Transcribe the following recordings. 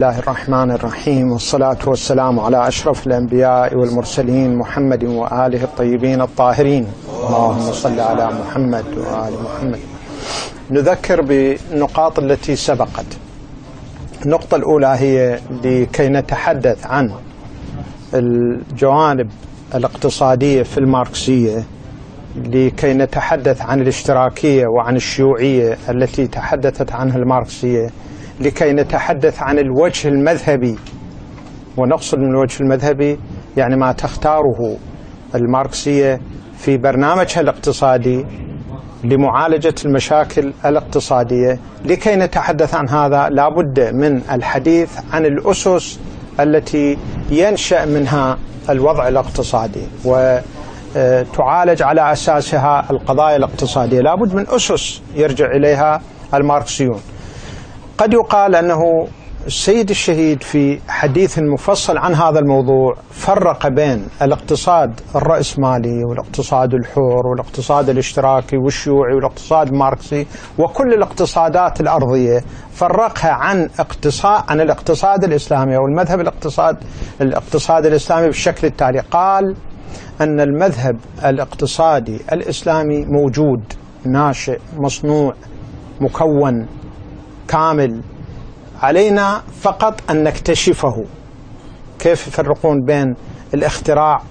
الله الرحمن الرحيم، والصلاة والسلام على أشرف الأنبياء والمرسلين محمد وآله الطيبين الطاهرين. اللهم صل على محمد وآل محمد. نذكر بالنقاط التي سبقت. النقطة الأولى هي لكي نتحدث عن الجوانب الاقتصادية في الماركسية، لكي نتحدث عن الاشتراكية وعن الشيوعية التي تحدثت عنها الماركسية، لكي نتحدث عن الوجه المذهبي، ونقصد من الوجه المذهبي يعني ما تختاره الماركسية في برنامجها الاقتصادي لمعالجة المشاكل الاقتصادية. لكي نتحدث عن هذا لابد من الحديث عن الأسس التي ينشأ منها الوضع الاقتصادي وتعالج على أساسها القضايا الاقتصادية. لابد من أسس يرجع إليها الماركسيون. قد يقال أنه السيد الشهيد في حديث مفصل عن هذا الموضوع فرق بين الاقتصاد الرأسمالي والاقتصاد الحر والاقتصاد الاشتراكي والشيوعي والاقتصاد الماركسي وكل الاقتصادات الأرضية، فرقها عن الاقتصاد الإسلامي أو المذهب الاقتصاد الإسلامي بالشكل التالي. قال أن المذهب الاقتصادي الإسلامي موجود، ناشئ، مصنوع، مكون، كامل، علينا فقط أن نكتشفه. كيف يفرقون بين الاختراع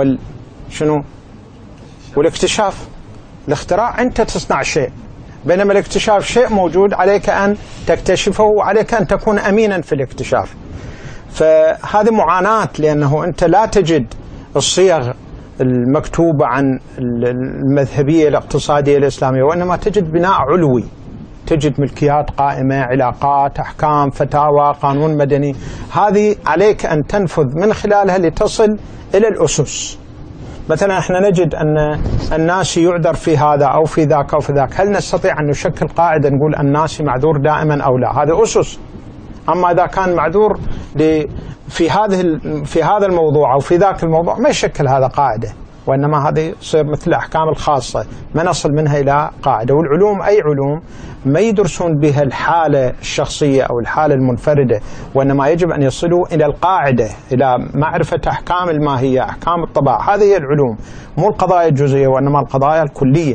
والاكتشاف؟ الاختراع أنت تصنع شيء، بينما الاكتشاف شيء موجود عليك أن تكتشفه وعليك أن تكون أمينا في الاكتشاف. فهذه معاناة، لأنه أنت لا تجد الصيغ المكتوبة عن المذهبية الاقتصادية الإسلامية، وإنما تجد بناء علوي، تجد ملكيات قائمة، علاقات، أحكام، فتاوى، قانون مدني. هذه عليك أن تنفذ من خلالها لتصل إلى الأسس. مثلا احنا نجد أن الناسي يعذر في هذا أو في ذاك أو في ذاك، هل نستطيع أن نشكل قاعدة نقول الناسي معذور دائما أو لا؟ هذا أسس. أما إذا كان معذور في هذا الموضوع أو في ذاك الموضوع ما يشكل هذا قاعدة، وإنما هذه تصير مثل الأحكام الخاصة، ما نصل منها إلى قاعدة. والعلوم أي علوم ما يدرسون بها الحالة الشخصية أو الحالة المنفردة، وإنما يجب أن يصلوا إلى القاعدة، إلى معرفة أحكام الماهية، أحكام الطباع. هذه هي العلوم، مو القضايا الجزئية وإنما القضايا الكلية.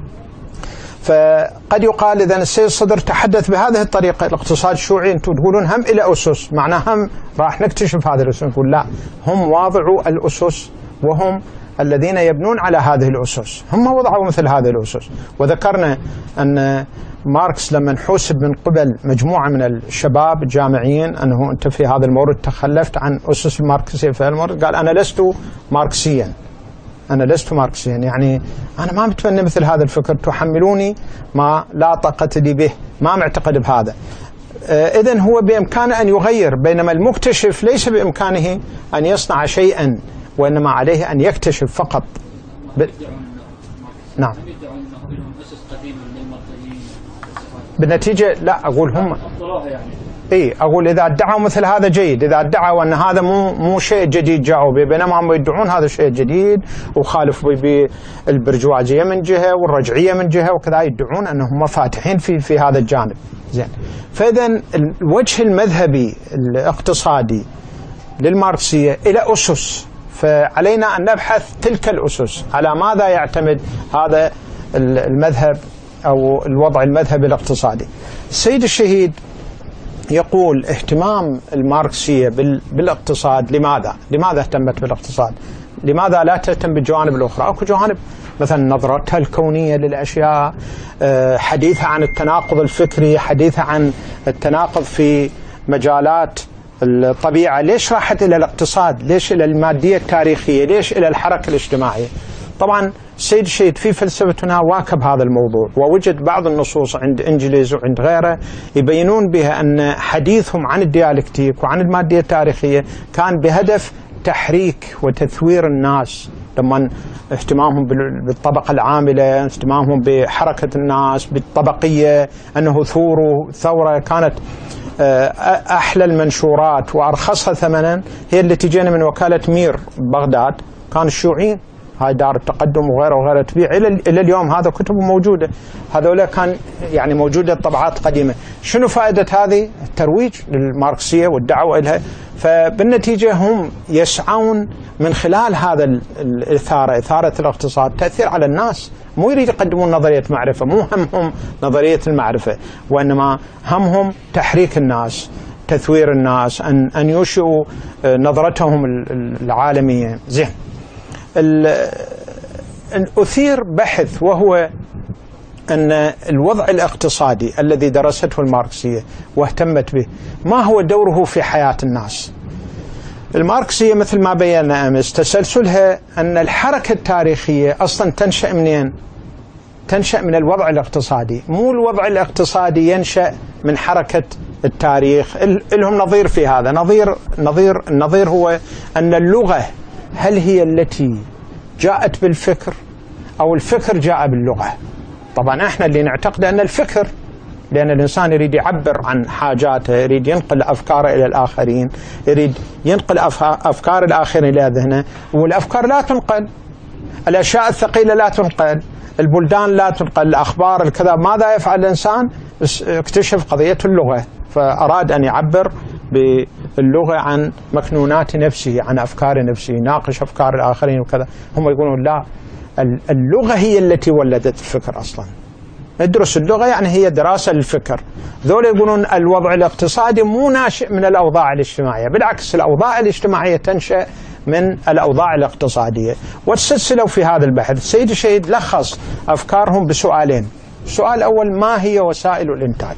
فقد يقال إذا السيد الصدر تحدث بهذه الطريقة الاقتصاد الشيوعي، أنتم تقولون هم إلى أسس، معناه هم راح نكتشف هذه الأسس. نقول لا، هم واضعوا الأسس وهم الذين يبنون على هذه الأسس، هم وضعوا مثل هذه الأسس. وذكرنا أن ماركس لما حوسب من قبل مجموعة من الشباب الجامعيين أنه أنت في هذا المورد تخلفت عن أسس الماركسية في هذا المورد، قال أنا لست ماركسيا، أنا لست ماركسيا، يعني أنا ما متبنى مثل هذا الفكر، تحملوني ما لا طاقة لي به، ما معتقد بهذا. إذن هو بإمكانه أن يغير، بينما المكتشف ليس بإمكانه أن يصنع شيئا، وإنما عليه أن يكتشف فقط. نعم. بالنتيجة لا أقول هم أقول إذا ادعوا مثل هذا جيد، إذا ادعوا أن هذا مو شيء جديد جاءوا به، بينما هم يدعون هذا شيء جديد وخالفوا بالبرجوازية من جهة والرجعية من جهة وكذا، يدعون أنهم فاتحين في هذا الجانب. زين. فإذا الوجه المذهبي الاقتصادي للماركسية إلى أسس، فعلينا أن نبحث تلك الأسس على ماذا يعتمد هذا المذهب أو الوضع المذهبي الاقتصادي. السيد الشهيد يقول اهتمام الماركسية بالاقتصاد، لماذا اهتمت بالاقتصاد؟ لماذا لا تهتم بالجوانب الأخرى؟ أكو جوانب مثلا نظرتها الكونية للأشياء، حديثها عن التناقض الفكري، حديثها عن التناقض في مجالات الطبيعة. ليش راحت إلى الاقتصاد؟ ليش إلى المادية التاريخية؟ ليش إلى الحركة الاجتماعية؟ طبعا السيد الشهيد في فلسفتنا واكب هذا الموضوع، ووجد بعض النصوص عند إنجليز وعند غيره يبينون بها أن حديثهم عن الديالكتيك وعن المادية التاريخية كان بهدف تحريك وتثوير الناس، لما اهتمامهم بالطبقة العاملة، اهتمامهم بحركة الناس، بالطبقية، أنه ثورة كانت أحلى المنشورات وأرخصها ثمنا هي التي جينا من وكالة مير بغداد، كان الشيوعيين هاي دار التقدم وغيره وغيره تبيع إلى اليوم. هذا كتب موجودة، هذولا كان يعني موجودة طبعات قديمة. شنو فائدة هذه؟ الترويج للماركسية والدعوة إلها. فبالنتيجة هم يسعون من خلال هذا الإثارة، إثارة الاقتصاد، تأثير على الناس. مو يريد يقدمون نظرية معرفة، مو همهم نظرية المعرفة، وإنما همهم تحريك الناس، تثوير الناس، أن ينشئوا نظرتهم العالمية. زين، أثير بحث، وهو أن الوضع الاقتصادي الذي درسته الماركسية واهتمت به ما هو دوره في حياة الناس. الماركسية مثل ما بينا أمس تسلسلها أن الحركة التاريخية أصلا تنشأ منين؟ تنشأ من الوضع الاقتصادي، مو الوضع الاقتصادي ينشأ من حركة التاريخ. لهم نظير في هذا. النظير هو أن اللغة هل هي التي جاءت بالفكر أو الفكر جاء باللغة؟ طبعا احنا اللي نعتقد أن الفكر، لأن الإنسان يريد يعبر عن حاجاته، يريد ينقل أفكاره إلى الآخرين، يريد ينقل أفكار الآخرين إلى ذهنه، والأفكار لا تنقل، الأشياء الثقيلة لا تنقل، البلدان لا تنقل، الأخبار الكذا. ماذا يفعل الإنسان؟ اكتشف قضية اللغة، فأراد أن يعبر باللغة عن مكنونات نفسه، عن أفكار نفسه، يناقش أفكار الآخرين وكذا. هم يقولون لا، اللغة هي التي ولدت الفكر أصلا. ندرس اللغة يعني هي دراسة للفكر. ذول يقولون الوضع الاقتصادي مو ناشئ من الأوضاع الاجتماعية، بالعكس الأوضاع الاجتماعية تنشأ من الأوضاع الاقتصادية. وتسلسلوا في هذا البحث. السيد الشهيد لخص أفكارهم بسؤالين. السؤال الأول: ما هي وسائل الإنتاج؟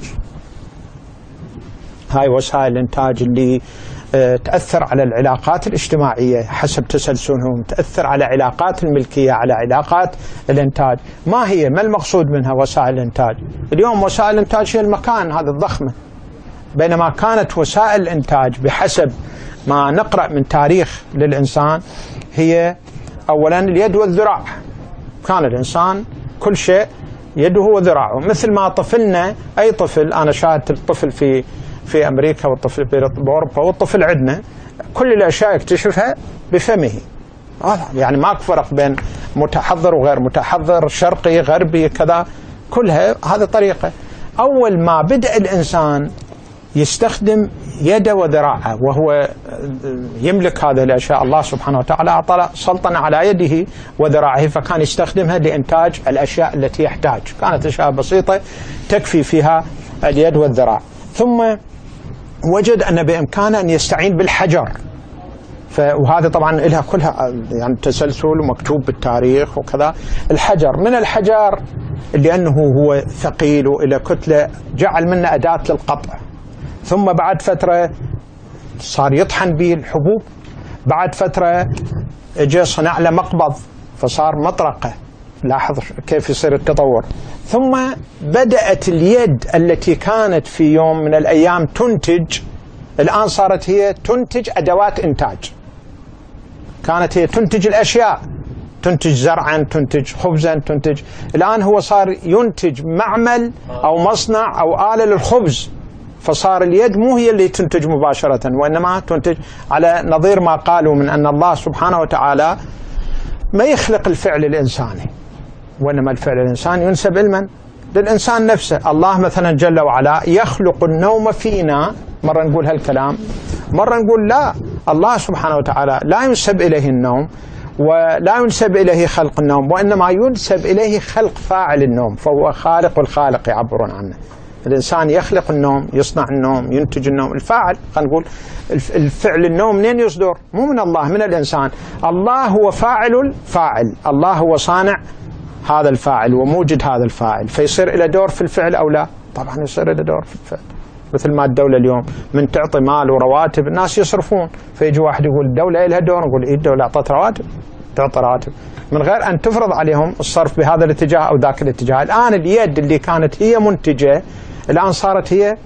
هاي وسائل الإنتاج اللي تأثر على العلاقات الاجتماعية حسب تسلسلهم، تأثر على علاقات الملكية، على علاقات الإنتاج. ما هي؟ ما المقصود منها وسائل الإنتاج؟ اليوم وسائل الإنتاج هي المكان هذا الضخمة، بينما كانت وسائل الإنتاج بحسب ما نقرأ من تاريخ للإنسان هي أولا اليد والذراع. كان الإنسان كل شيء يده وذراعه، مثل ما طفلنا، أي طفل، أنا شاهدت الطفل في أمريكا والطفل بأوروبا والطفل عندنا، كل الأشياء يكتشفها بفمه. يعني ماكو فرق بين متحضر وغير متحضر، شرقي غربي كذا، كلها هذه طريقة. أول ما بدأ الإنسان يستخدم يده وذراعه وهو يملك هذه الأشياء، الله سبحانه وتعالى أعطى سلطنة على يده وذراعه، فكان يستخدمها لإنتاج الأشياء التي يحتاج. كانت أشياء بسيطة تكفي فيها اليد والذراع. ثم وجد أن بإمكانه أن يستعين بالحجر، وهذا طبعا لها كلها يعني تسلسل ومكتوب بالتاريخ وكذا. الحجر، من الحجر لأنه هو ثقيل وإلى كتلة جعل منه أداة للقطع، ثم بعد فترة صار يطحن به الحبوب، بعد فترة جاء صنع له مقبض فصار مطرقة. لاحظ كيف يصير التطور. ثم بدأت اليد التي كانت في يوم من الأيام تنتج، الآن صارت هي تنتج أدوات إنتاج. كانت هي تنتج الأشياء، تنتج زرعا، تنتج خبزا، تنتج. الآن هو صار ينتج معمل أو مصنع أو آلة للخبز، فصار اليد مو هي اللي تنتج مباشرة، وإنما تنتج على نظير ما قالوا من أن الله سبحانه وتعالى ما يخلق الفعل الإنساني، وإنما الفعل الإنساني ينسب علما للإنسان نفسه. الله مثلا جل وعلا يخلق النوم فينا، مرة نقول هالكلام، مرة نقول لا، الله سبحانه وتعالى لا ينسب إليه النوم ولا ينسب إليه خلق النوم، وإنما ينسب إليه خلق فاعل النوم، فهو خالق والخالق يعبرون عنه. الإنسان يخلق النوم، يصنع النوم، ينتج النوم. الفاعل، خلينا نقول الفعل النوم منين يصدر؟ مو من الله، من الإنسان. الله هو فاعل الفاعل، الله هو صانع هذا الفاعل وموجد هذا الفاعل، فيصير له دور في الفعل أو لا؟ طبعا يصير له دور في الفعل. مثل ما الدولة اليوم من تعطي مال ورواتب الناس يصرفون، فيجي واحد يقول الدولة لها دور، نقول الدولة أعطت رواتب، تعطي رواتب من غير أن تفرض عليهم الصرف بهذا الاتجاه أو ذاك الاتجاه. الآن اليد اللي كانت هي منتجة الآن صارت هي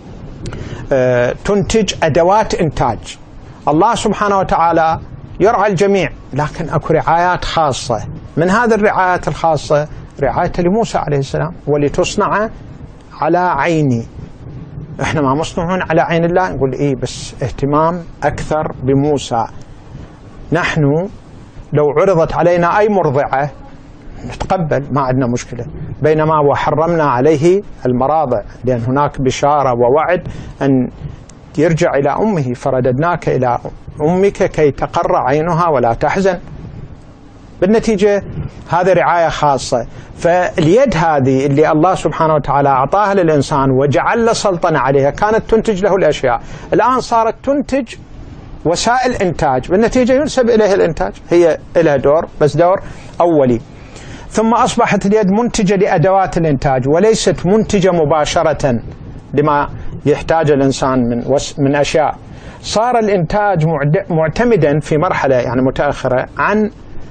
تنتج أدوات إنتاج. الله سبحانه وتعالى يرعى الجميع، لكن أكو رعايات خاصة. من هذه الرعايات الخاصة رعاية لموسى عليه السلام، ولتصنع على عيني. احنا ما مصنوعون على عين الله، نقول ايه، بس اهتمام أكثر بموسى. نحن لو عرضت علينا أي مرضعة نتقبل، ما عندنا مشكلة، بينما وحرمنا عليه المراضع، لأن هناك بشارة ووعد أن يرجع إلى أمه، فرددناك إلى أمك كي تقر عينها ولا تحزن. بالنتيجة هذه رعاية خاصة. فاليد هذه اللي الله سبحانه وتعالى أعطاها للإنسان وجعل له سلطنة عليها، كانت تنتج له الأشياء، الآن صارت تنتج وسائل إنتاج، بالنتيجة ينسب إليها الإنتاج، هي لها دور بس دور أولي. ثم أصبحت اليد منتجة لأدوات الإنتاج وليست منتجة مباشرة لما يحتاج الإنسان من أشياء. صار الإنتاج معتمدا في مرحلة يعني متأخرة عن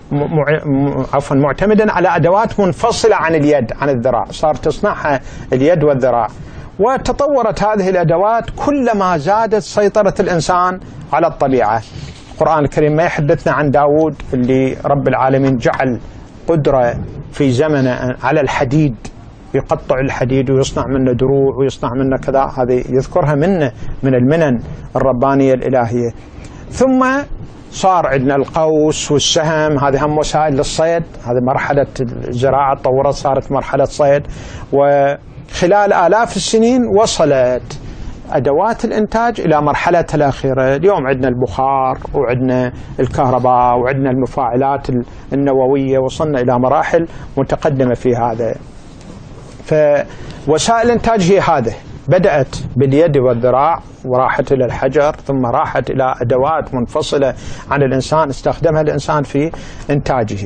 معتمدا على أدوات منفصلة عن اليد، عن الذراع، صار تصنعها اليد والذراع. وتطورت هذه الأدوات كلما زادت سيطرة الإنسان على الطبيعة. القرآن الكريم ما يحدثنا عن داود اللي رب العالمين جعل قدرة في زمنه على الحديد، يقطع الحديد ويصنع منه دروع ويصنع منه كذا، هذه يذكرها منه من المنن الربانية الإلهية. ثم صار عندنا القوس والسهم، هذه هم وسائل للصيد، هذه مرحلة الزراعة تطورت صارت مرحلة صيد، وخلال آلاف السنين وصلت أدوات الإنتاج إلى مرحلتها الأخيرة. اليوم عندنا البخار وعندنا الكهرباء وعندنا المفاعلات النووية، وصلنا إلى مراحل متقدمة في هذا. فوسائل الإنتاج هي هذه، بدأت باليد والذراع وراحت إلى الحجر، ثم راحت إلى أدوات منفصلة عن الإنسان استخدمها الإنسان في إنتاجه.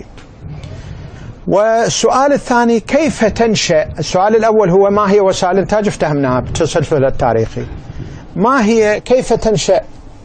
والسؤال الثاني كيف تنشأ؟ السؤال الأول هو ما هي وسائل الإنتاج، افتهمناها بالتسلسل التاريخي. ما هي كيف تنشأ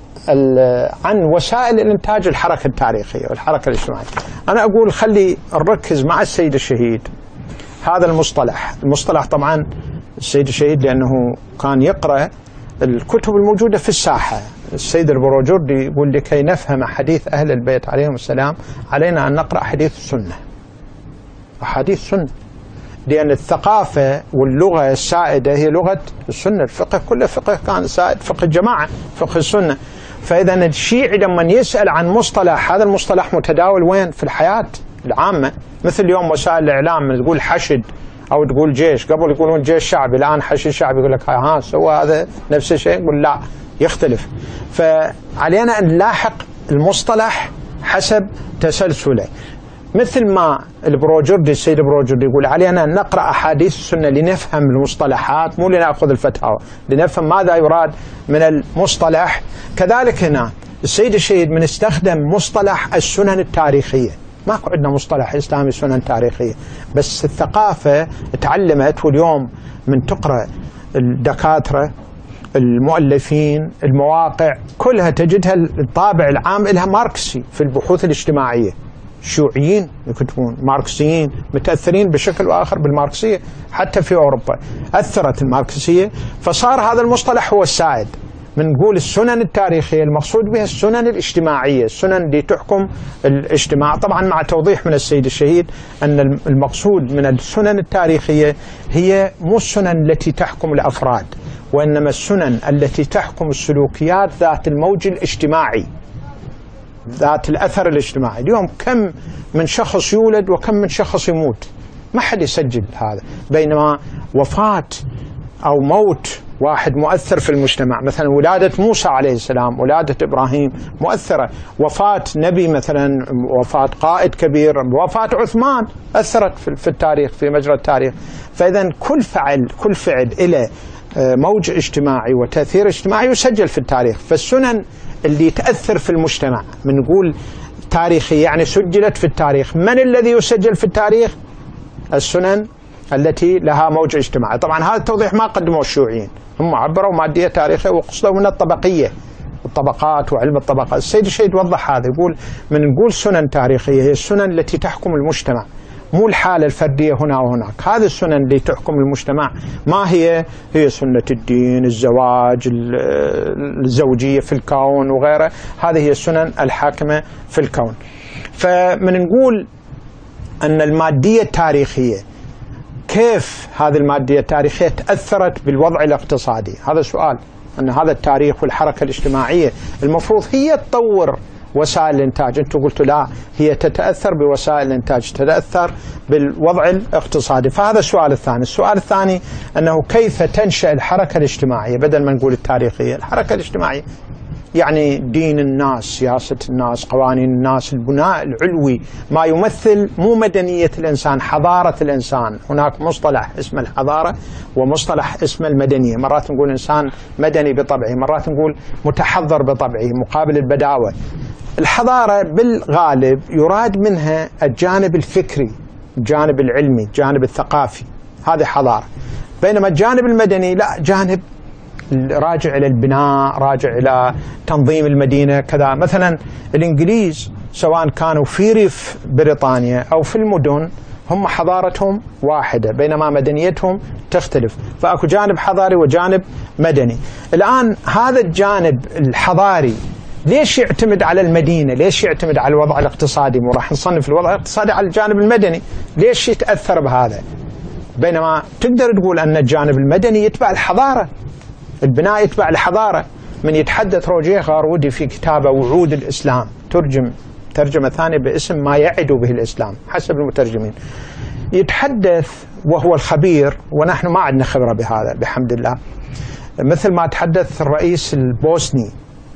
عن وسائل الإنتاج الحركة التاريخية والحركة الاجتماعية؟ أنا أقول خلي نركز مع السيد الشهيد. هذا المصطلح طبعا السيد الشهيد لأنه كان يقرأ الكتب الموجودة في الساحة. السيد البروجردي يقول لكي نفهم حديث أهل البيت عليهم السلام علينا أن نقرأ حديث السنة، أحاديث السنة، لأن الثقافة واللغة السائدة هي لغة السنة. الفقه كله فقه كان سائد، فقه الجماعة، فقه السنة. فإذا الشيعي لما يسأل عن مصطلح، هذا المصطلح متداول وين؟ في الحياة العامة. مثل اليوم وسائل الإعلام تقول حشد أو تقول جيش، قبل يقولون جيش شعبي، الآن حشد شعبي، يقول لك ها سوى هذا نفس الشيء، يقول لا يختلف. فعلينا أن نلاحق المصطلح حسب تسلسله. مثل ما السيد البروجردي يقول علينا أن نقرأ أحاديث السنة لنفهم المصطلحات، مو لنأخذ الفتاوى، لنفهم ماذا يراد من المصطلح. كذلك هنا السيد الشهيد من استخدم مصطلح السنن التاريخية. ماكو عندنا مصطلح إسلامي سنن تاريخية، بس الثقافة تعلمت، واليوم من تقرأ الدكاترة المؤلفين المواقع كلها تجدها الطابع العام لها ماركسي في البحوث الاجتماعية. الشيوعيين يكتبون ماركسيين، متأثرين بشكل وآخر بالماركسية، حتى في أوروبا أثرت الماركسية، فصار هذا المصطلح هو السائد. من نقول السنن التاريخية المقصود بها السنن الاجتماعية، السنن اللي تحكم الاجتماع، طبعا مع توضيح من السيد الشهيد أن المقصود من السنن التاريخية هي مو السنن التي تحكم الأفراد، وإنما السنن التي تحكم السلوكيات ذات الموج الاجتماعي، ذات الأثر الاجتماعي. اليوم كم من شخص يولد وكم من شخص يموت، ما حد يسجل هذا، بينما وفاة أو موت واحد مؤثر في المجتمع. مثلا ولادة موسى عليه السلام، ولادة إبراهيم مؤثرة، وفاة نبي مثلا، وفاة قائد كبير، وفاة عثمان أثرت في التاريخ، في مجرى التاريخ. فإذا كل فعل إلى موج اجتماعي وتأثير اجتماعي يسجل في التاريخ. فالسنن اللي تأثر في المجتمع من نقول تاريخي يعني سجلت في التاريخ. من الذي يسجل في التاريخ؟ السنن التي لها موج اجتماعي. طبعا هذا التوضيح ما قدموه الشيوعيين، هم عبروا مادية تاريخية وقصدوا من الطبقية، الطبقات وعلم الطبقات. السيد الشهيد وضح هذا، يقول من نقول سنن تاريخية هي السنن التي تحكم المجتمع، مو الحالة الفردية هنا وهناك. هذه السنن اللي تحكم المجتمع ما هي؟ هي سنة الدين، الزواج، الزوجية في الكون وغيره، هذه هي السنن الحاكمة في الكون. فمن نقول أن المادية التاريخية، كيف هذه المادية التاريخية تأثرت بالوضع الاقتصادي؟ هذا سؤال. أن هذا التاريخ والحركة الاجتماعية المفروض هي تطور وسائل الإنتاج. أنتم قلتوا لا، هي تتأثر بوسائل الإنتاج، تتأثر بالوضع الاقتصادي. فهذا السؤال الثاني. السؤال الثاني أنه كيف تنشأ الحركة الاجتماعية بدل ما نقول التاريخية. الحركة الاجتماعية يعني دين الناس، سياسة الناس، قوانين الناس، البناء العلوي، ما يمثل مو مدنية الإنسان، حضارة الإنسان. هناك مصطلح اسمه الحضارة ومصطلح اسمه المدنية. مرات نقول إنسان مدني بطبعه، مرات نقول متحضر بطبعه مقابل البداوة. الحضارة بالغالب يراد منها الجانب الفكري، الجانب العلمي، الجانب الثقافي، هذه حضارة. بينما الجانب المدني لا، جانب راجع إلى البناء، راجع إلى تنظيم المدينة كذا. مثلا الإنجليز سواء كانوا في ريف بريطانيا أو في المدن هم حضارتهم واحدة، بينما مدنيتهم تختلف. فأكو جانب حضاري وجانب مدني. الآن هذا الجانب الحضاري ليش يعتمد على المدينة؟ ليش يعتمد على الوضع الاقتصادي؟ مو راح نصنف الوضع الاقتصادي على الجانب المدني، ليش يتأثر بهذا؟ بينما تقدر تقول أن الجانب المدني يتبع الحضارة، البناء يتبع الحضارة. من يتحدث روجيه غارودي في كتابه وعود الإسلام، ترجمة ثانية باسم ما يعد به الإسلام حسب المترجمين، يتحدث وهو الخبير، ونحن ما عندنا خبرة بهذا بحمد الله، مثل ما تحدث الرئيس البوسني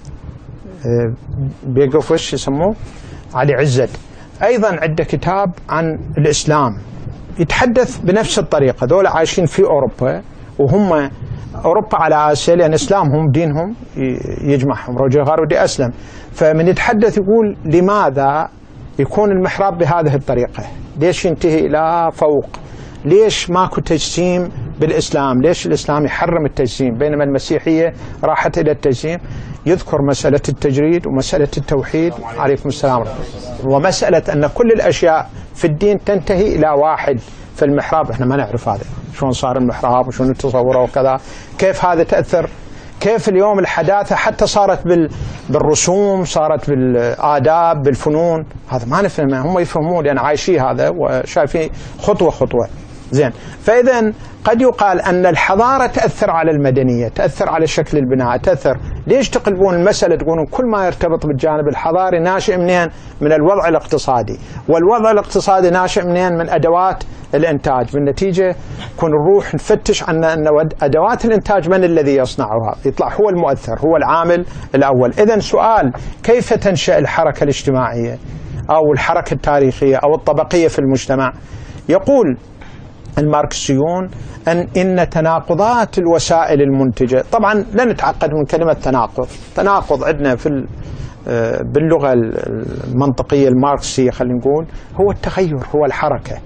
بيقف وش يسموه علي عزت، أيضا عنده كتاب عن الإسلام يتحدث بنفس الطريقة. ذولا عايشين في أوروبا، وهم أوروبا على آسيا، لأن إسلامهم دينهم يجمعهم. روجيه غارودي أسلم، فمن يتحدث يقول لماذا يكون المحراب بهذه الطريقة؟ ليش ينتهي إلى فوق؟ ليش ماكو تجسيم بالإسلام؟ ليش الإسلام يحرم التجسيم بينما المسيحية راحت إلى التجسيم؟ يذكر مسألة التجريد ومسألة التوحيد، عليكم السلام، ومسألة أن كل الأشياء في الدين تنتهي إلى واحد. في المحراب احنا ما نعرف هذا، شلون صار المحراب وشلون نتصوره وكذا، كيف هذا تأثر، كيف اليوم الحداثة حتى صارت بالرسوم، صارت بالآداب، بالفنون، هذا ما نفهمه، هم يفهمون لأن عايشين هذا وشايفين خطوة خطوة. زين، فإذا قد يقال أن الحضارة تأثر على المدنية، تأثر على شكل البناء، تأثر. ليش تقلبون المسألة تقولون كل ما يرتبط بالجانب الحضاري ناشئ منين؟ من الوضع الاقتصادي، والوضع الاقتصادي ناشئ منين؟ من أدوات الإنتاج. بالنتيجة كون نروح نفتش عن أن أدوات الإنتاج من الذي يصنعها، يطلع هو المؤثر، هو العامل الأول. إذن سؤال كيف تنشأ الحركة الاجتماعية أو الحركة التاريخية أو الطبقية في المجتمع؟ يقول الماركسيون إن تناقضات الوسائل المنتجة، طبعا لا نتعقد من كلمة تناقض عندنا في باللغة المنطقية الماركسية خلينا نقول هو التغير، هو الحركة.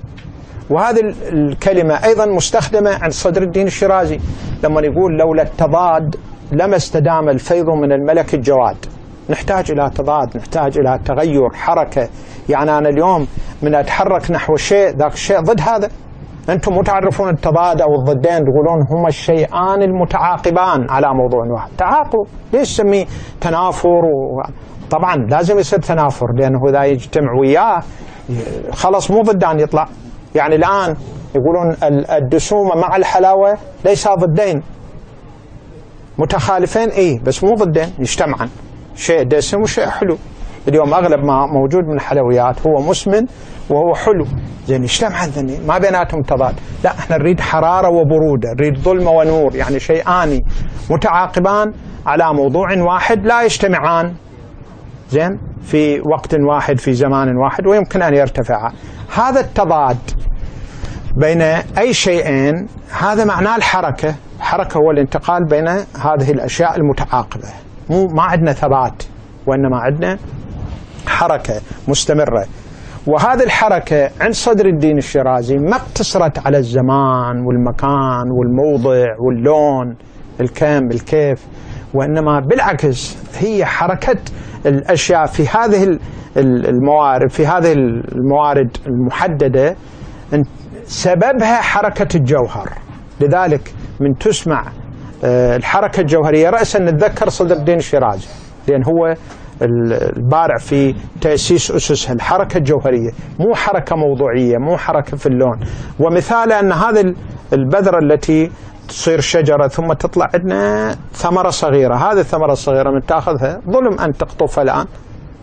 وهذه الكلمة أيضا مستخدمة عند صدر الدين الشيرازي لما يقول لولا التضاد لما استدام الفيض من الملك الجواد. نحتاج إلى تضاد، نحتاج إلى تغير، حركة. يعني أنا اليوم من أتحرك نحو شيء، ذاك الشيء ضد هذا. أنتم مو تعرفون التضاد أو الضدين، تقولون هما الشيئان المتعاقبان على موضوع واحد. تعاقب ليش سميه تنافر؟ طبعا لازم يصير تنافر، لأنه إذا يجتمع وياه خلص مو ضدان يطلع. يعني الآن يقولون الدسومة مع الحلاوة ليس ضدين متخالفين، إيه بس مو ضدين، يجتمعان، شيء دسم وشيء حلو. اليوم أغلب ما موجود من الحلويات هو مسمن وهو حلو، زين يجتمعان ذنين ما بيناتهم تضاد. لا، احنا نريد حرارة وبرودة، نريد ظلمة ونور، يعني شيئان متعاقبان على موضوع واحد لا يجتمعان زين في وقت واحد في زمان واحد، ويمكن أن يرتفعا. هذا التضاد بين أي شيئين هذا معناه الحركة. الحركة هو الانتقال بين هذه الأشياء المتعاقبة. ما عندنا ثبات، وإنما عندنا حركة مستمرة. وهذه الحركة عند صدر الدين الشيرازي ما اقتصرت على الزمان والمكان والموضع واللون الكم الكيف، وإنما بالعكس هي حركة الأشياء في هذه الموارد، في هذه الموارد المحددة سببها حركة الجوهر. لذلك من تسمع الحركة الجوهرية رأسا نتذكر صدر الدين الشيرازي، لأن هو البارع في تأسيس أسسها. الحركة الجوهرية مو حركة موضوعية، مو حركة في اللون. ومثال أن هذه البذرة التي تصير شجرة ثم تطلع عندنا ثمرة صغيرة، هذه الثمرة الصغيرة من تأخذها ظلم أن تقطفها الآن،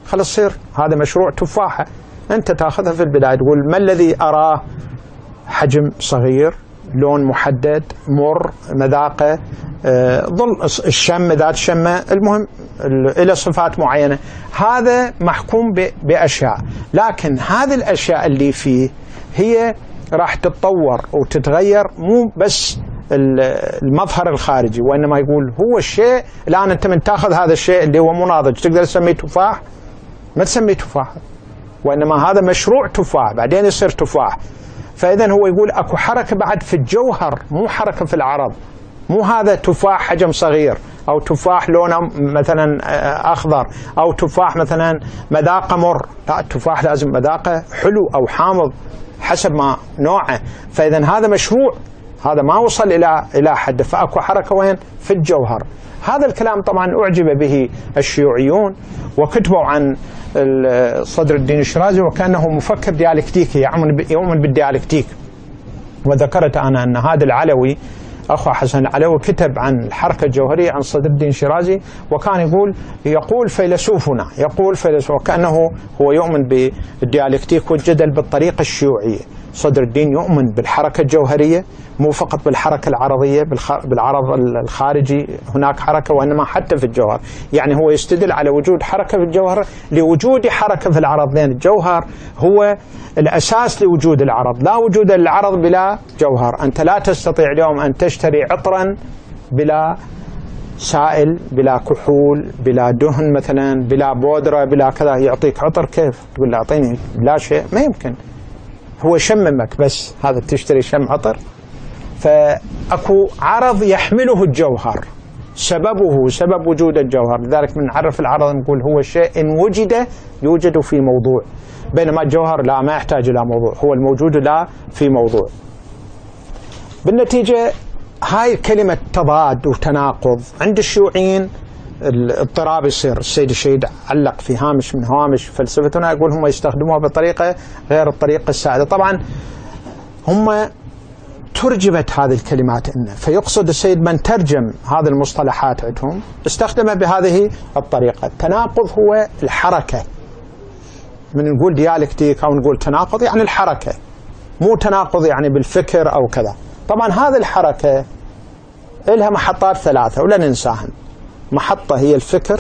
خلاص يصير هذا مشروع تفاحة. أنت تأخذها في البداية تقول ما الذي أراه حجم صغير، لون محدد، مر، مذاقه، ظل الشم ذات شمة، المهم إلى صفات معينة. هذا محكوم بأشياء، لكن هذه الأشياء اللي فيه هي راح تتطور وتتغير، مو بس المظهر الخارجي، وإنما يقول هو الشيء. الآن أنت من تأخذ هذا الشيء اللي هو مناضج تقدر تسميه تفاح؟ ما تسميه تفاح، وإنما هذا مشروع تفاح بعدين يصير تفاح. فإذا هو يقول أكو حركة بعد في الجوهر، مو حركة في العرض. مو هذا تفاح حجم صغير، أو تفاح لونه مثلا أخضر، أو تفاح مثلا مذاقه مر. لا، التفاح لازم مذاقه حلو أو حامض حسب ما نوعه. فإذا هذا مشروع، هذا ما وصل إلى حد. فأكو حركة وين؟ في الجوهر. هذا الكلام طبعا أعجب به الشيوعيون وكتبوا عن صدر الدين الشيرازي وكأنه مفكر ديالكتيكي يؤمن بالديالكتيك. وذكرت أنا أن هذا العلوي أخو حسن العلوي كتب عن الحركة الجوهرية عن صدر الدين الشيرازي، وكان يقول فيلسوفنا، يقول فيلسوف، وكأنه هو يؤمن بالديالكتيك والجدل بالطريقة الشيوعية. صدر الدين يؤمن بالحركة الجوهرية، مو فقط بالحركة العرضية، بالعرض الخارجي هناك حركة، وإنما حتى في الجوهر. يعني هو يستدل على وجود حركة في الجوهر لوجود حركة في العرض، لأن الجوهر هو الأساس لوجود العرض. لا وجود للعرض بلا جوهر. أنت لا تستطيع اليوم أن تشتري عطرا بلا سائل، بلا كحول، بلا دهن مثلا، بلا بودرة، بلا كذا. يعطيك عطر كيف؟ تقول له أعطيني لا شيء، ما يمكن. هو شممك بس، هذا تشتري شم عطر. فأكو عرض يحمله الجوهر، سببه سبب وجود الجوهر. لذلك من نعرف العرض نقول هو الشيء إن وجد يوجد في موضوع، بينما الجوهر لا، ما يحتاج إلى موضوع، هو الموجود لا في موضوع. بالنتيجة هاي كلمة تضاد وتناقض عند الشيوعيين الاضطراب يصير. السيد الشهيد علق في هامش من هوامش فلسفتنا، يقول هم يستخدموها بطريقة غير الطريقة السائدة. طبعا هم ترجمت هذه الكلمات إنه، فيقصد السيد من ترجم هذه المصطلحات عندهم استخدمها بهذه الطريقة. التناقض هو الحركة. من نقول ديالكتيك أو نقول تناقض يعني الحركة، مو تناقض يعني بالفكر أو كذا. طبعا هذه الحركة لها محطات ثلاثة ولا ننساهن. محطة هي الفكر،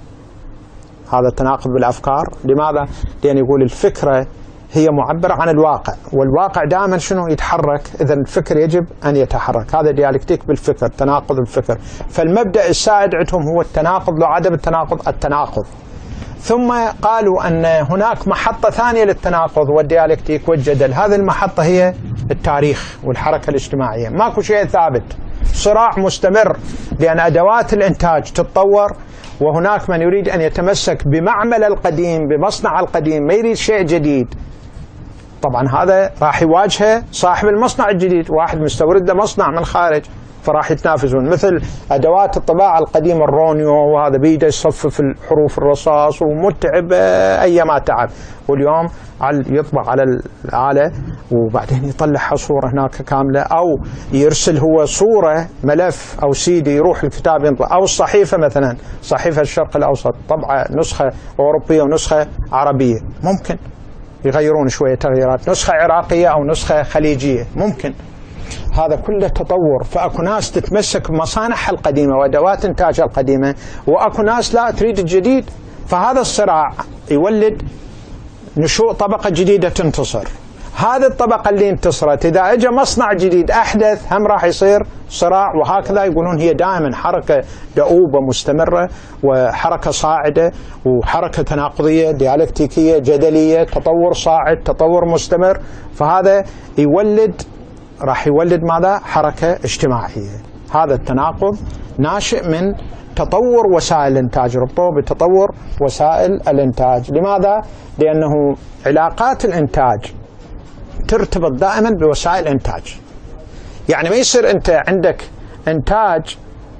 هذا التناقض بالأفكار. لماذا؟ لأن يقول الفكرة هي معبرة عن الواقع، والواقع دائما شنو؟ يتحرك. إذا الفكر يجب أن يتحرك. هذا ديالكتيك بالفكر، تناقض الفكر. فالمبدأ السائد عندهم هو التناقض، لو عدم التناقض. ثم قالوا أن هناك محطة ثانية للتناقض والديالكتيك والجدل. هذه المحطة هي التاريخ والحركة الاجتماعية. ماكو شيء ثابت، صراع مستمر، لأن أدوات الإنتاج تتطور، وهناك من يريد أن يتمسك بمعمل القديم، بمصنع القديم، ما يريد شيء جديد. طبعا هذا راح يواجهه صاحب المصنع الجديد، واحد مستورد له مصنع من خارج، فراح يتنافسون. مثل أدوات الطباعة القديمة الرونيو، وهذا بيده يصفف الحروف الرصاص ومتعب أيما تعب، واليوم يطبع على الآلة وبعدين يطلعها صورة هناك كاملة، أو يرسل هو صورة ملف أو سيدي يروح الكتاب ينطبع، أو الصحيفة مثلا صحيفة الشرق الأوسط طبعة نسخة أوروبية ونسخة عربية، ممكن يغيرون شوية تغييرات، نسخة عراقية أو نسخة خليجية ممكن. هذا كله تطور. فأكو ناس تتمسك بمصانعها القديمة وأدوات إنتاجها القديمة، وأكو ناس لا تريد الجديد. فهذا الصراع يولد نشوء طبقة جديدة تنتصر. هذه الطبقة اللي انتصرت إذا اجى مصنع جديد أحدث هم راح يصير صراع. وهكذا يقولون هي دائما حركة دؤوبة مستمرة، وحركة صاعدة، وحركة تناقضية ديالكتيكية جدلية، تطور صاعد، تطور مستمر. فهذا راح يولد ماذا؟ حركة اجتماعية. هذا التناقض ناشئ من تطور وسائل الإنتاج، ربطوه بتطور وسائل الإنتاج. لماذا؟ لأنه علاقات الإنتاج ترتبط دائما بوسائل الإنتاج. يعني ما يصير أنت عندك إنتاج.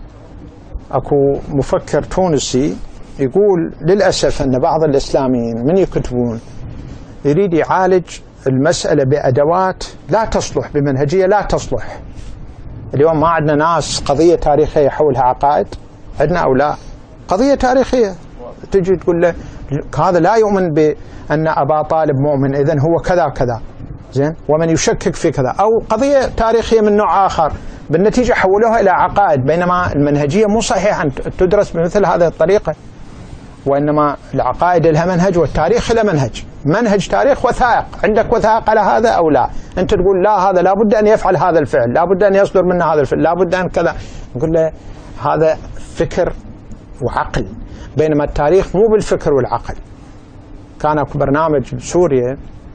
أكو مفكر تونسي يقول للأسف أن بعض الإسلاميين من يكتبون يريد يعالج المسألة بأدوات لا تصلح، بمنهجية لا تصلح. اليوم ما عندنا ناس قضية تاريخية حولها عقائد، عندنا أو لا؟ قضية تاريخية تجي تقول له هذا لا يؤمن بأن أبا طالب مؤمن، إذن هو كذا كذا، زين، ومن يشكك في كذا، أو قضية تاريخية من نوع آخر، بالنتيجة حولوها إلى عقائد، بينما المنهجية مو صحيح أن تدرس بمثل هذه الطريقة، وإنما العقائد لها منهج والتاريخ له منهج، منهج تاريخ وثائق، عندك وثائق على هذا أو لا، أنت تقول لا هذا لابد أن يفعل هذا الفعل، لابد أن يصدر منه هذا الفعل، لابد أن كذا، نقول له هذا فكر وعقل، بينما التاريخ مو بالفكر والعقل. كان اكو برنامج بسوريا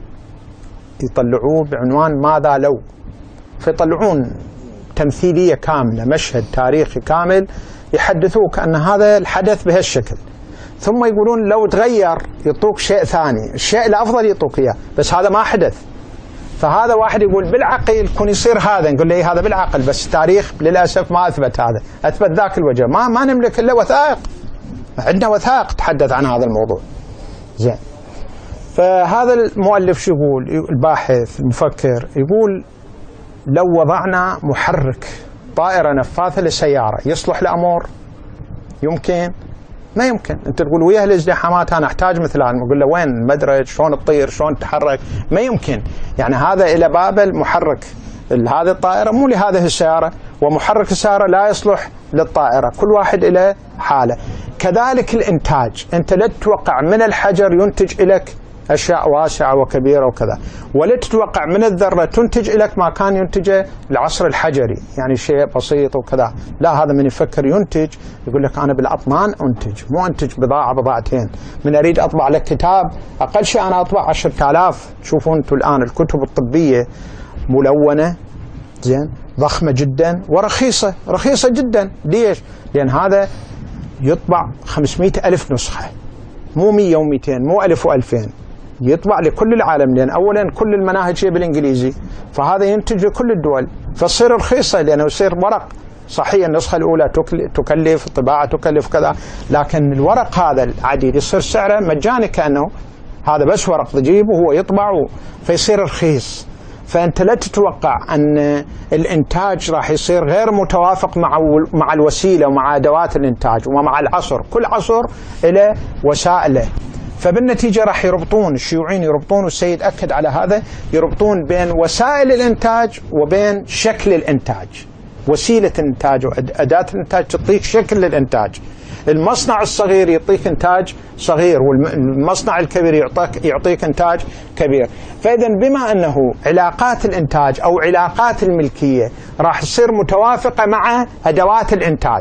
يطلعوه بعنوان ماذا لو، فيطلعون تمثيلية كاملة، مشهد تاريخي كامل، يحدثوك أن هذا الحدث بهالشكل، ثم يقولون لو تغير يعطوك شيء ثاني، الشيء الأفضل يعطوك إياه، بس هذا ما حدث. فهذا واحد يقول بالعقل كون يصير هذا، نقول له هذا بالعقل، بس التاريخ للأسف ما أثبت هذا، أثبت ذاك الوجه، ما نملك إلا وثائق، عندنا وثائق تحدث عن هذا الموضوع. زين، فهذا المؤلف شو يقول؟ الباحث المفكر يقول لو وضعنا محرك طائرة نفاثة لسيارة يصلح لأمور؟ يمكن؟ ما يمكن. انت تقول وياه الازدحامات انا احتاج مثل هذا، نقول له وين المدرج، شلون تطير، شلون تتحرك؟ ما يمكن. يعني هذا الى بابل محرك هذه الطائرة مو لهذه السيارة، ومحرك السيارة لا يصلح للطائرة، كل واحد إلى حالة. كذلك الإنتاج، أنت لا تتوقع من الحجر ينتج لك أشياء واسعة وكبيرة وكذا، ولا تتوقع من الذرة تنتج لك ما كان ينتجه العصر الحجري، يعني شيء بسيط وكذا. لا، هذا من يفكر ينتج يقول لك أنا بالأطنان أنتج، مو أنتج بضاعة بضاعتين. من أريد أطبع لك كتاب أقل شيء أنا أطبع 10,000. شوفوا أنتم الآن الكتب الطبية ملونة، زين، ضخمة جدا ورخيصة، رخيصة جدا. ليش؟ لأن هذا يطبع 500,000 نسخة، مو 100 و200، مو 1000 و2000، يطبع لكل العالم، لأن أولا كل المناهج هي بالإنجليزي، فهذا ينتج لكل الدول، فتصير رخيصة لأنه يصير ورق. صحيح النسخة الأولى تكلف، الطباعة تكلف كذا، لكن الورق هذا العديد يصير سعره مجاني، كأنه هذا بس ورق تجيبه وهو يطبع فيصير رخيص. فأنت لا تتوقع أن الإنتاج راح يصير غير متوافق مع الوسيلة ومع أدوات الإنتاج ومع العصر، كل عصر إلى وسائله. فبالنتيجة راح يربطون الشيوعيين، يربطون، والسيد أكد على هذا، يربطون بين وسائل الإنتاج وبين شكل الإنتاج. وسيلة الإنتاج وأداة الإنتاج تعطيك شكل للإنتاج. المصنع الصغير يعطيك إنتاج صغير، والمصنع الكبير يعطيك إنتاج كبير. فإذا بما أنه علاقات الإنتاج أو علاقات الملكية راح تصير متوافقة مع أدوات الإنتاج،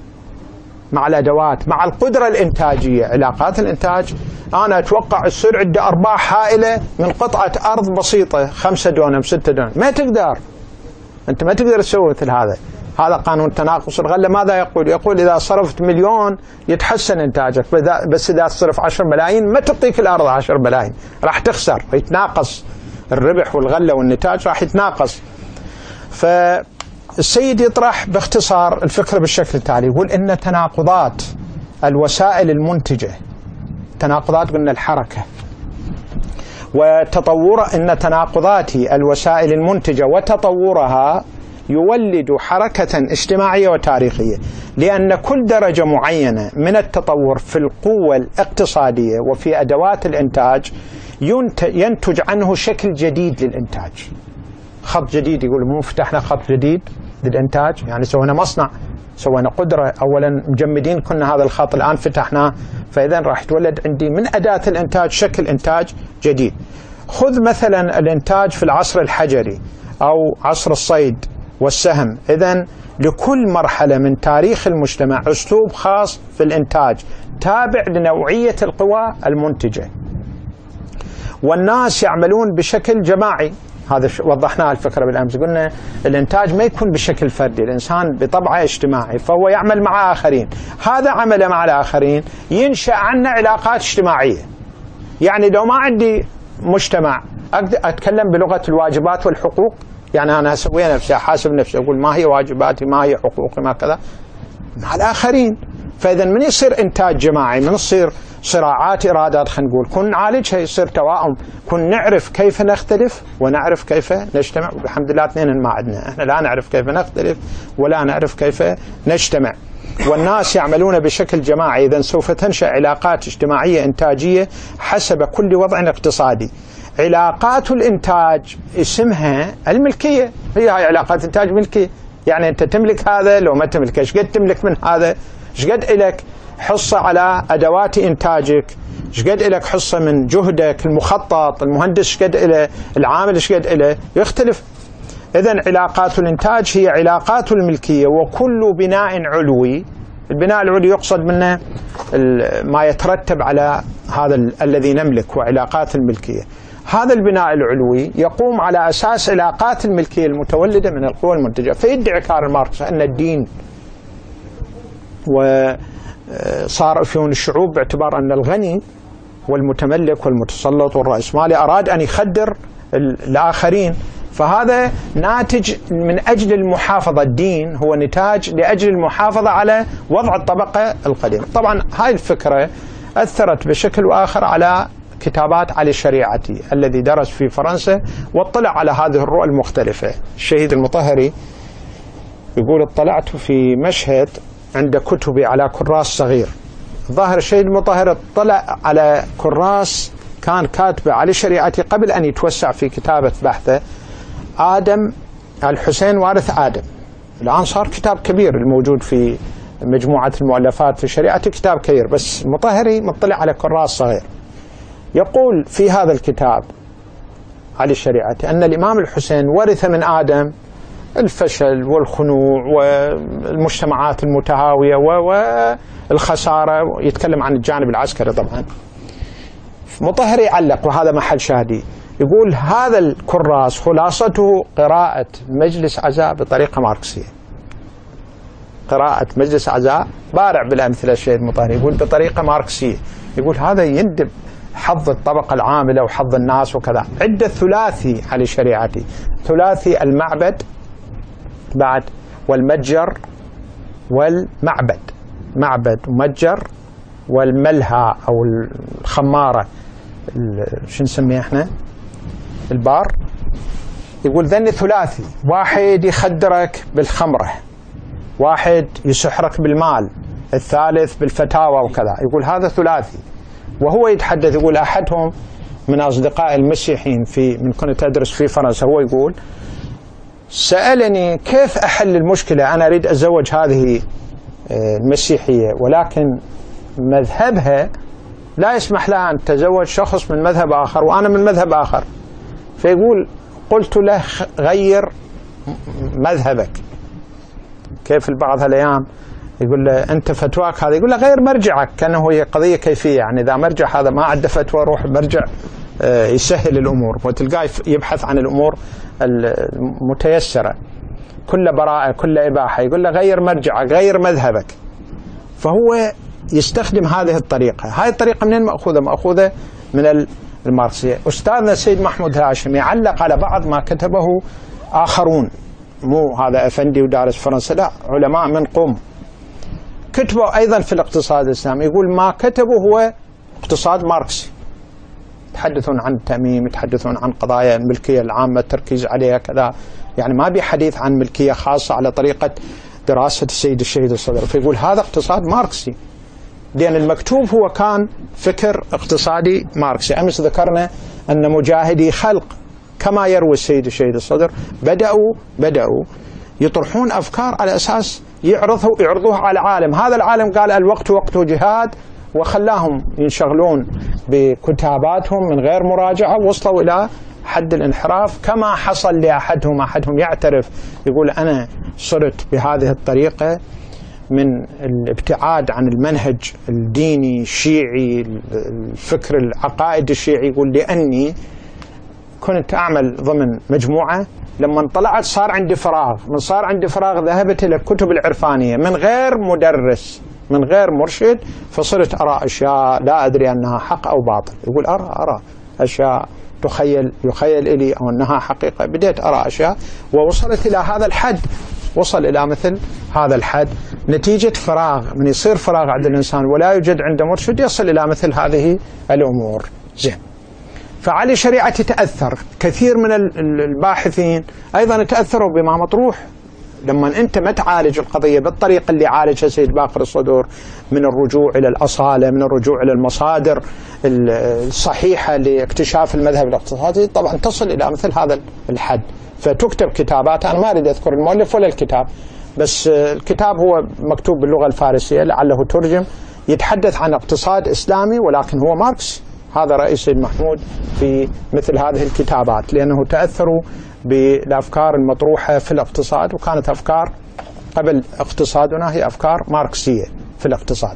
مع الأدوات، مع القدرة الإنتاجية. علاقات الإنتاج أنا أتوقع تصير عنده أرباح هائلة من قطعة أرض بسيطة 5 دونم 6 دونم، ما تقدر، أنت ما تقدر تسوي مثل هذا. هذا قانون تناقص الغلة. ماذا يقول؟ يقول إذا صرفت 1,000,000 يتحسن إنتاجك، بس إذا تصرف 10 ملايين ما تعطيك الأرض 10 ملايين، راح تخسر، يتناقص الربح والغلة والنتاج، راح يتناقص. فالسيد يطرح باختصار الفكرة بالشكل التالي، يقول إن تناقضات الوسائل المنتجة، تناقضات قلنا الحركة، إن تناقضات الوسائل المنتجة وتطورها يولد حركة اجتماعية وتاريخية، لأن كل درجة معينة من التطور في القوة الاقتصادية وفي أدوات الإنتاج ينتج عنه شكل جديد للإنتاج، خط جديد. يقول مو فتحنا خط جديد للإنتاج، يعني سوينا مصنع، سوينا قدرة، أولا مجمدين كنا هذا الخط، الآن فتحناه، فإذا راح يتولد عندي من أداة الإنتاج شكل إنتاج جديد. خذ مثلا الإنتاج في العصر الحجري أو عصر الصيد والسهم، إذن لكل مرحلة من تاريخ المجتمع أسلوب خاص في الإنتاج تابع لنوعية القوى المنتجة، والناس يعملون بشكل جماعي. هذا وضحناه الفكرة بالأمس، قلنا الإنتاج ما يكون بشكل فردي، الإنسان بطبعه اجتماعي، فهو يعمل مع آخرين، هذا عمله مع الآخرين ينشأ عنه علاقات اجتماعية. يعني لو ما عندي مجتمع أقدر أتكلم بلغة الواجبات والحقوق، يعني أنا أسوي نفسي، أحاسب نفسي، أقول ما هي واجباتي، ما هي حقوقي، ما كذا مع الآخرين. فإذا من يصير إنتاج جماعي، من يصير صراعات إرادات، خلينا نقول كن نعالجها، يصير توائم، كن نعرف كيف نختلف ونعرف كيف نجتمع. والحمد لله اثنين ما عندنا، احنا لا نعرف كيف نختلف ولا نعرف كيف نجتمع. والناس يعملون بشكل جماعي، إذن سوف تنشأ علاقات اجتماعية إنتاجية حسب كل وضع اقتصادي. علاقات الإنتاج اسمها الملكية، هي هاي علاقات إنتاج ملكية، يعني أنت تملك هذا لو ما تملك، ايش قد تملك من هذا، ايش قد إلك حصة على أدوات إنتاجك، ايش قد إلك حصة من جهدك، المخطط، المهندس ايش قد إله، العامل ايش قد إله، يختلف. إذن علاقات الإنتاج هي علاقات الملكية، وكل بناء علوي، البناء العلوي يقصد منه ما يترتب على هذا الذي نملك وعلاقات الملكية. هذا البناء العلوي يقوم على أساس علاقات الملكية المتولدة من القوى المنتجة. فيدعي كارل ماركس أن الدين وصار أفيون الشعوب باعتبار أن الغني والمتملك والمتسلط والرأسمالي أراد أن يخدر الآخرين، فهذا ناتج من أجل المحافظة، الدين هو نتاج لأجل المحافظة على وضع الطبقة القديمة. طبعا هاي الفكرة أثرت بشكل آخر على كتابات علي شريعتي الذي درس في فرنسا واطلع على هذه الرؤى المختلفة. الشهيد المطهري يقول اطلعت في مشهد عند كتبي على كراس صغير. ظاهر الشهيد المطهري اطلع على كراس كان كاتبه علي شريعتي قبل أن يتوسع في كتابة بحثه، آدم الحسين وارث آدم. الآن صار كتاب كبير الموجود في مجموعة المؤلفات في شريعتي، كتاب كبير، بس المطهري مطلع على كراس صغير. يقول في هذا الكتاب علي شريعتي أن الإمام الحسين ورث من آدم الفشل والخنوع والمجتمعات المتهاوية والخسارة، يتكلم عن الجانب العسكري. طبعا مطهري علق، وهذا محل شاهدي، يقول هذا الكراس خلاصته قراءة مجلس عزاء بطريقة ماركسية. قراءة مجلس عزاء بارع بالأمثلة الشهيد المطهري، يقول بطريقة ماركسية، يقول هذا يندب حظ الطبقة العاملة وحظ الناس وكذا. عدة ثلاثي على شريعتي، ثلاثي المعبد بعد والمتجر والمعبد، معبد ومتجر والملهى أو الخمارة، شو نسميه احنا، البار. يقول ذني ثلاثي، واحد يخدرك بالخمرة، واحد يسحرك بالمال، الثالث بالفتاوى وكذا. يقول هذا ثلاثي. وهو يتحدث، يقول أحدهم من أصدقاء المسيحيين من كنت أدرس في فرنسا، هو يقول سألني كيف أحل المشكلة، أنا أريد أتزوج هذه المسيحية ولكن مذهبها لا يسمح لها أن تتزوج شخص من مذهب آخر وأنا من مذهب آخر. فيقول قلت له غير مذهبك. كيف البعض هالأيام يقول له أنت فتواك هذا، يقول له غير مرجعك، كأنه هي قضية كيفية، يعني إذا مرجع هذا ما عنده فتوى روح مرجع يسهل الأمور، وتلقاه يبحث عن الأمور المتيسرة، كل براءة كل إباحة. يقول له غير مرجعك غير مذهبك. فهو يستخدم هذه الطريقة. هذه الطريقة منين مأخوذة؟ مأخوذة من الماركسية. أستاذنا السيد محمود هاشم يعلق على بعض ما كتبه آخرون، مو هذا أفندي ودارس فرنسا، لا، علماء من قم كتبوا أيضا في الاقتصاد الإسلامي. يقول ما كتبه هو اقتصاد ماركسي، يتحدثون عن التأميم، يتحدثون عن قضايا الملكية العامة، التركيز عليها كذا، يعني ما بحديث عن ملكية خاصة على طريقة دراسة السيد الشهيد الصدر. فيقول هذا اقتصاد ماركسي، لأن المكتوب هو كان فكر اقتصادي ماركسي. أمس ذكرنا أن مجاهدي خلق كما يروي السيد الشهيد الصدر بدأوا يطرحون أفكار على أساس يعرضوها على العالم. هذا العالم قال الوقت وقت جهاد، وخلاهم ينشغلون بكتاباتهم من غير مراجعة، وصلوا إلى حد الانحراف. كما حصل أحدهم يعترف، يقول أنا صرت بهذه الطريقة من الابتعاد عن المنهج الديني الشيعي، الفكر العقائدي الشيعي، يقول لأني كنت أعمل ضمن مجموعة، لما طلعت صار عندي فراغ، من صار عندي فراغ ذهبت إلى الكتب العرفانية من غير مدرس من غير مرشد، فصرت أرى أشياء لا أدري أنها حق أو باطل. يقول أرى أشياء يخيل إلي أو أنها حقيقة، بديت أرى أشياء ووصلت إلى هذا الحد، وصل إلى مثل هذا الحد نتيجة فراغ. من يصير فراغ عند الإنسان ولا يوجد عنده مرشد يصل إلى مثل هذه الأمور. زين. فعلي شريعتي تأثر، كثير من الباحثين أيضا تأثروا بما مطروح لما أنت ما تعالج القضية بالطريقة اللي عالجها سيد باقر الصدر، من الرجوع إلى الأصالة، من الرجوع إلى المصادر الصحيحة لاكتشاف المذهب الاقتصادي، طبعا تصل إلى مثل هذا الحد. فتكتب كتابات، أنا ما أريد أذكر المؤلف ولا الكتاب، بس الكتاب هو مكتوب باللغة الفارسية لعله ترجم، يتحدث عن اقتصاد إسلامي ولكن هو ماركس. هذا رئيس سيد محمود في مثل هذه الكتابات، لأنه تأثروا بالأفكار المطروحة في الاقتصاد، وكانت أفكار قبل اقتصادنا هي أفكار ماركسية في الاقتصاد.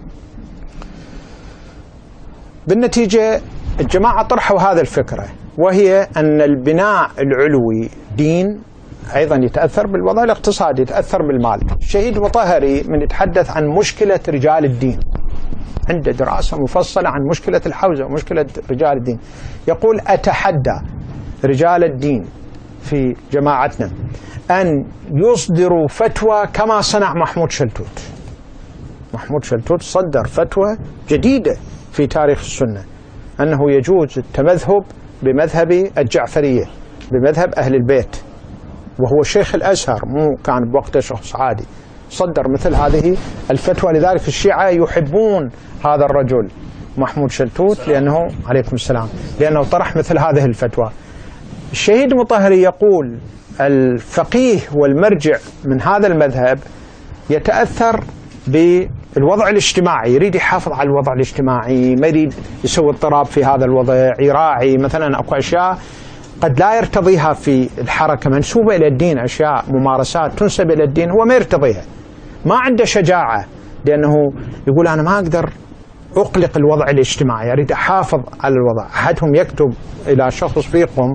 بالنتيجة الجماعة طرحوا هذه الفكرة، وهي أن البناء العلوي دين أيضا يتأثر بالوضع الاقتصادي، يتأثر بالمال. الشهيد مطهري من يتحدث عن مشكلة رجال الدين، عنده دراسة مفصلة عن مشكلة الحوزة ومشكلة رجال الدين، يقول: أتحدى رجال الدين في جماعتنا أن يصدروا فتوى كما صنع محمود شلتوت. محمود شلتوت صدر فتوى جديدة في تاريخ السنة، أنه يجوز التمذهب بمذهب الجعفرية، بمذهب أهل البيت، وهو شيخ الأزهر، مو كان بوقته شخص عادي، صدر مثل هذه الفتوى. لذلك الشيعة يحبون هذا الرجل محمود شلتوت، لأنه عليكم السلام، لأنه طرح مثل هذه الفتوى. الشهيد مطهري يقول: الفقيه والمرجع من هذا المذهب يتأثر بالوضع الاجتماعي، يريد يحافظ على الوضع الاجتماعي، ما يريد يسوي اضطراب في هذا الوضع، يراعي مثلا أكو أشياء قد لا يرتضيها في الحركة منسوبة إلى الدين، أشياء ممارسات تنسب إلى الدين هو ما يرتضيها، ما عنده شجاعة، لأنه يقول: أنا ما أقدر أقلق الوضع الاجتماعي، أريد أحافظ على الوضع. أحدهم يكتب إلى شخص فيكم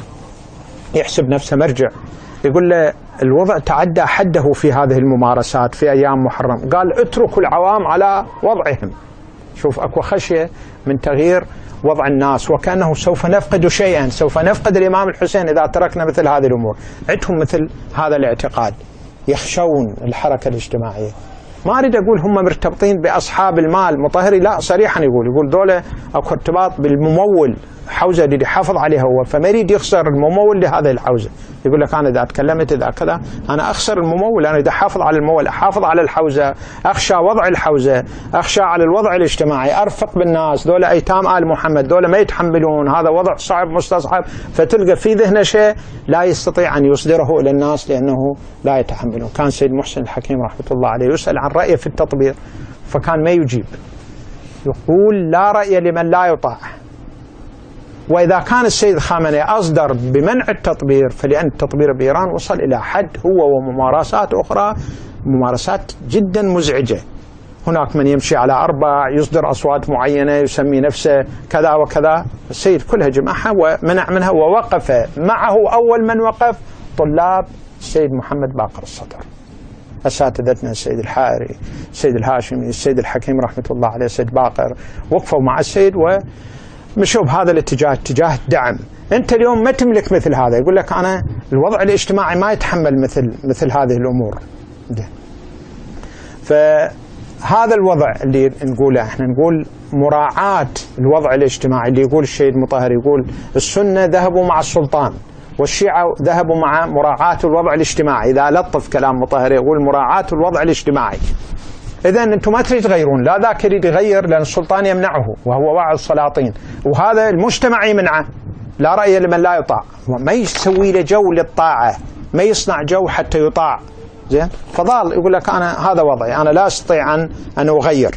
يحسب نفسه مرجع، يقول له: الوضع تعدى حده في هذه الممارسات في أيام محرم، قال: اتركوا العوام على وضعهم. شوف أكو خشية من تغيير وضع الناس، وكأنه سوف نفقد شيئا، سوف نفقد الإمام الحسين إذا تركنا مثل هذه الأمور. عندهم مثل هذا الاعتقاد، يخشون الحركة الاجتماعية. ما أريد أقول هم مرتبطين بأصحاب المال. مطهري لا، صريحا يقول دولة أكو ارتباط بالممول، حوزة اللي يحافظ عليها هو، فما يريد يخسر الممول لهذه الحوزة. يقول لك: أنا إذا تكلمت إذا كذا أنا أخسر الممول، أنا إذا أحافظ على الممول، أحافظ على الحوزة، أخشى وضع الحوزة، أخشى على الوضع الاجتماعي، أرفق بالناس، دولة أيتام آل محمد، دولة ما يتحملون، هذا وضع صعب مستصعب. فتلقى في ذهنه شيء لا يستطيع أن يصدره إلى الناس لأنه لا يتحملون. كان سيد محسن الحكيم رحمة الله عليه يسأل عن رأيه في التطبير، فكان ما يجيب، يقول: لا رأي لمن لا يطاع. وإذا كان السيد خامنئي أصدر بمنع التطبير، فلأن التطبير بإيران وصل إلى حد هو وممارسات أخرى، ممارسات جدا مزعجة. هناك من يمشي على 4، يصدر أصوات معينة، يسمي نفسه كذا وكذا. السيد كلها جمعها ومنع منها، ووقف معه أول من وقف طلاب السيد محمد باقر الصدر، أساتذتنا السيد الحائري، السيد الهاشمي، السيد الحكيم رحمة الله عليه، السيد باقر، وقفوا مع السيد ومشوا بهذا الاتجاه، اتجاه الدعم. أنت اليوم ما تملك مثل هذا، يقول لك أنا الوضع الاجتماعي ما يتحمل مثل هذه الأمور. فهذا الوضع اللي نقوله احنا، نقول مراعاة الوضع الاجتماعي، اللي يقول الشهيد مطهري، يقول السنة ذهبوا مع السلطان والشيعة ذهبوا مع مراعاة الوضع الاجتماعي. إذا لطف كلام مطهري يقول مراعاة الوضع الاجتماعي. إذا أنتم ما تريد تغيرون، لا ذاك يريد يغير لأن السلطان يمنعه وهو واعظ السلاطين، وهذا المجتمع يمنعه. لا رأي لمن لا يطاع، ما يسوي له جو للطاعة، ما يصنع جو حتى يطاع. زين، فضال يقول لك أنا هذا وضعي، أنا لا أستطيع أن أغير.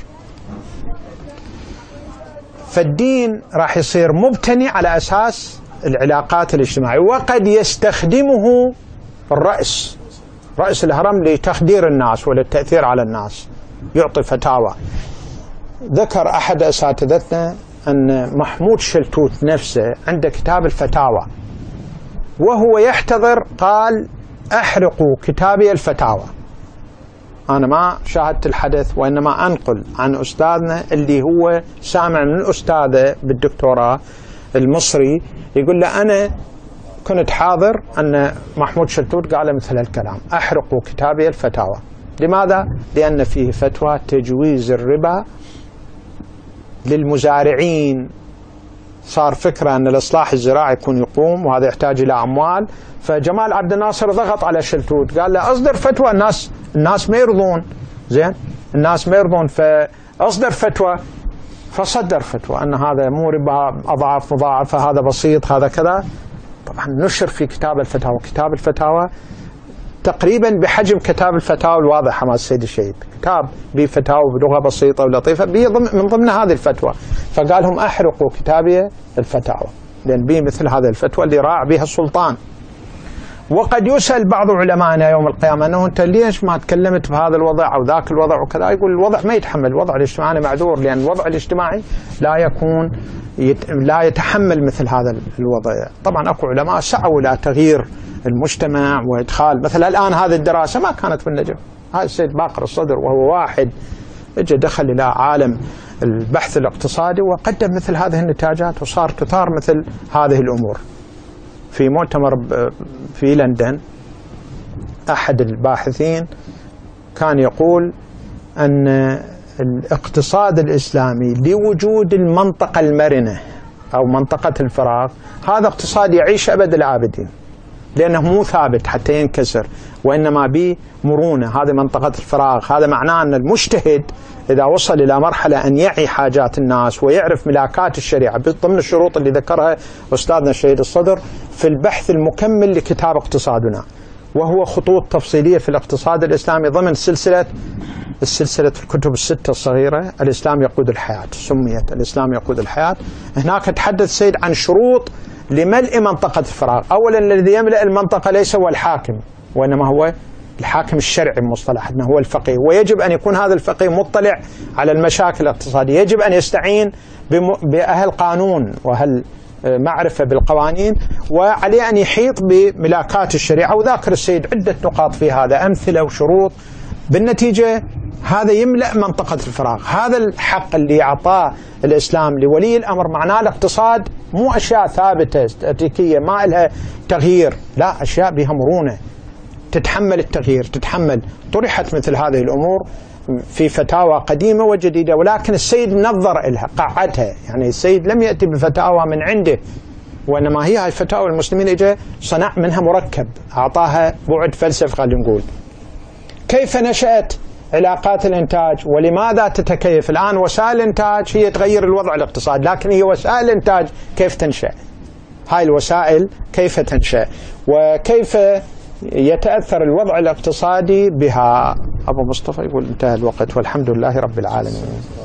فالدين راح يصير مبتني على أساس العلاقات الاجتماعية، وقد يستخدمه رئيس الهرم لتخدير الناس وللتأثير على الناس، يعطي فتاوى. ذكر أحد أساتذتنا أن محمود شلتوت نفسه عنده كتاب الفتاوى، وهو يحتضر قال: أحرقوا كتابي الفتاوى. أنا ما شاهدت الحدث، وإنما أنقل عن أستاذنا اللي هو سامع من أستاذه بالدكتوراه المصري، يقول له: أنا كنت حاضر أن محمود شلتوت قال مثل الكلام: أحرقوا كتابي الفتاوى. لماذا؟ لأن فيه فتوى تجويز الربا للمزارعين صار فكرة أن الإصلاح الزراعي يكون يقوم وهذا يحتاج إلى أموال. فجمال عبد الناصر ضغط على شلتوت قال له أصدر فتوى. الناس ما يرضون، زين، الناس ما يرضون، فأصدر فتوى. فصدر فتوى أن هذا مو ربا أضعاف مضاعفة، هذا بسيط، هذا كذا. طبعا نشر في كتاب الفتاوى. كتاب الفتاوى تقريبا بحجم كتاب الفتاوى الواضحة مع السيد الشهيد، كتاب بفتاوى بلغة بسيطة ولطيفة من ضمن هذه الفتوى. فقالهم أحرقوا كتابي الفتاوى، لأن بي مثل هذه الفتوى اللي راع بها السلطان. وقد يسأل بعض علمائنا يوم القيامة أنه أنت ليش ما تكلمت بهذا الوضع أو ذاك الوضع وكذا؟ يقول الوضع ما يتحمل، الوضع الاجتماعي معذور، لأن الوضع الاجتماعي لا يتحمل مثل هذا الوضع. طبعا أكو علماء سعوا إلى تغيير المجتمع وإدخال، مثلا الآن هذه الدراسة ما كانت في النجف. هذا السيد باقر الصدر وهو واحد اجى دخل إلى عالم البحث الاقتصادي وقدم مثل هذه النتاجات، وصار تثار مثل هذه الأمور. في مؤتمر في لندن أحد الباحثين كان يقول أن الاقتصاد الإسلامي لوجود المنطقة المرنة أو منطقة الفراغ، هذا اقتصاد يعيش أبد الآبدين، لأنه مو ثابت حتى ينكسر، وإنما به مرونة. هذه منطقة الفراغ، هذا معناه أن المجتهد إذا وصل إلى مرحلة أن يعي حاجات الناس ويعرف ملاكات الشريعة ضمن الشروط اللي ذكرها أستاذنا الشهيد الصدر في البحث المكمل لكتاب اقتصادنا، وهو خطوط تفصيلية في الاقتصاد الإسلامي ضمن سلسلة الكتب الستة الصغيرة. الإسلام يقود الحياة، سميت الإسلام يقود الحياة. هناك تحدث السيد عن شروط لملء منطقة الفراغ. أولا الذي يملأ المنطقة ليس هو الحاكم، وإنما هو الحاكم الشرعي بمصطلحنا، هو الفقيه، ويجب أن يكون هذا الفقيه مطلع على المشاكل الاقتصادية، يجب أن يستعين بأهل قانون وأهل معرفة بالقوانين، وعليه أن يحيط بملاكات الشريعة. وذاكر السيد عدة نقاط في هذا، أمثلة وشروط. بالنتيجة هذا يملأ منطقة الفراغ. هذا الحق اللي أعطاه الإسلام لولي الأمر. معناه الاقتصاد مو أشياء ثابتة استاتيكية ما لها تغيير، لا، أشياء بها مرونة تتحمل التغيير، تتحمل. طرحت مثل هذه الأمور في فتاوى قديمة وجديدة، ولكن السيد نظر إلها، قعدها. يعني السيد لم يأتي بفتاوى من عنده، وإنما هي فتاوى المسلمين إجا صنع منها مركب، أعطاها بعد فلسفي. خلينا نقول كيف نشأت علاقات الإنتاج ولماذا تتكيف. الآن وسائل الإنتاج هي تغير الوضع الاقتصادي، لكن هي وسائل الإنتاج كيف تنشأ، هاي الوسائل كيف تنشأ وكيف يتأثر الوضع الاقتصادي بها. أبو مصطفى يقول انتهى الوقت والحمد لله رب العالمين.